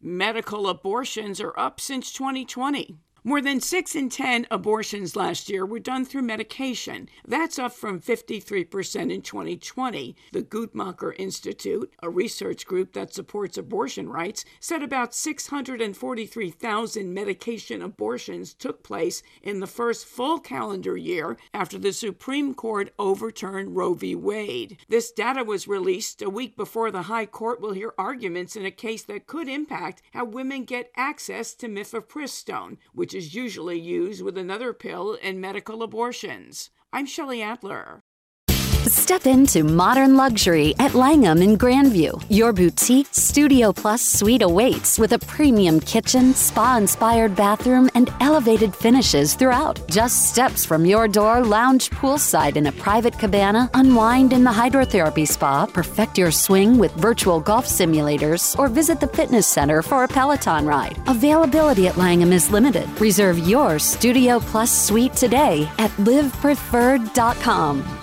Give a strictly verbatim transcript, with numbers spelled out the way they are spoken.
Medical abortions are up since twenty twenty. More than six in ten abortions last year were done through medication. That's up from fifty-three percent in twenty twenty. The Guttmacher Institute, a research group that supports abortion rights, said about six hundred forty-three thousand medication abortions took place in the first full calendar year after the Supreme Court overturned Roe v. Wade. This data was released a week before the High Court will hear arguments in a case that could impact how women get access to mifepristone, which is usually used with another pill in medical abortions. I'm Shelley Adler. Step into modern luxury at Langham in Grandview. Your boutique Studio Plus suite awaits with a premium kitchen, spa-inspired bathroom, and elevated finishes throughout. Just steps from your door, lounge poolside in a private cabana, unwind in the hydrotherapy spa, perfect your swing with virtual golf simulators, or visit the fitness center for a Peloton ride. Availability at Langham is limited. Reserve your Studio Plus suite today at live preferred dot com.